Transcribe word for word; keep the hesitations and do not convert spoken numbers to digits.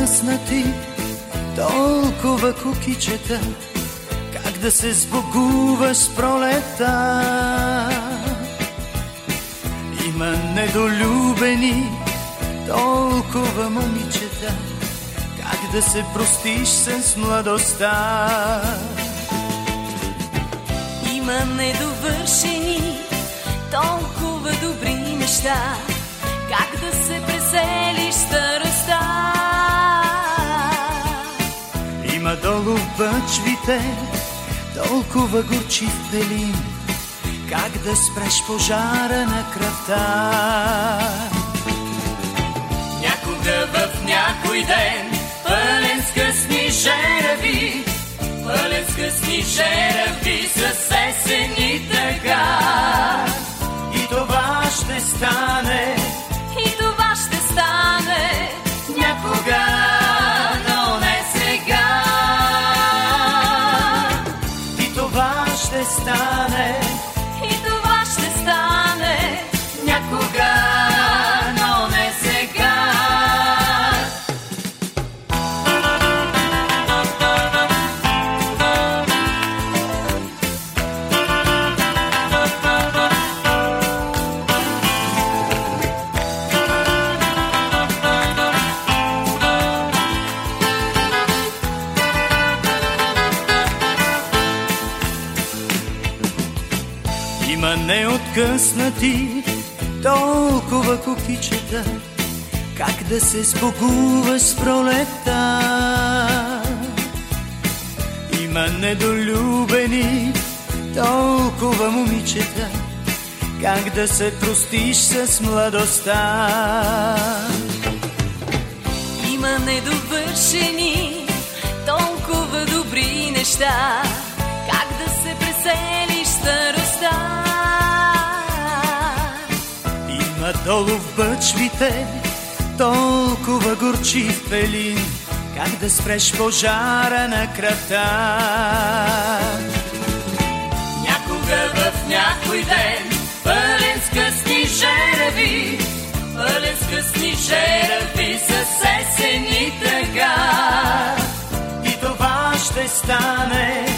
откъснати толкова кукичета, как да се сбогува с пролета. Има недолюбени толкова момичета, как да се простиш с младостта. Има недовършени толкова добри неща, как да се преселиш старостта. Има долу в бъчвите толкова горчив пелин, как да спреш пожара на кръвта. Някога в някой ден, пълен с късни жерави, пълен с късни жерави с есен и тъга. И това ще стане, и това ще стане някога, но не сега. И това ще стане, и това ще стане някога, но не сега. Има неоткъснати толкова кукичета, как да се сбогува с пролета. Има недолюбени толкова момичета, как да се простиш с младостта. Има недовършени толкова добри неща, как да се преселиш старостта. Има долу в бъчвите толкова горчив пелин, как да спреш пожара на кръвта. Някога в някой ден, пълен с късни жерави, пълен с късни жерави с есен и тъга. И това ще стане,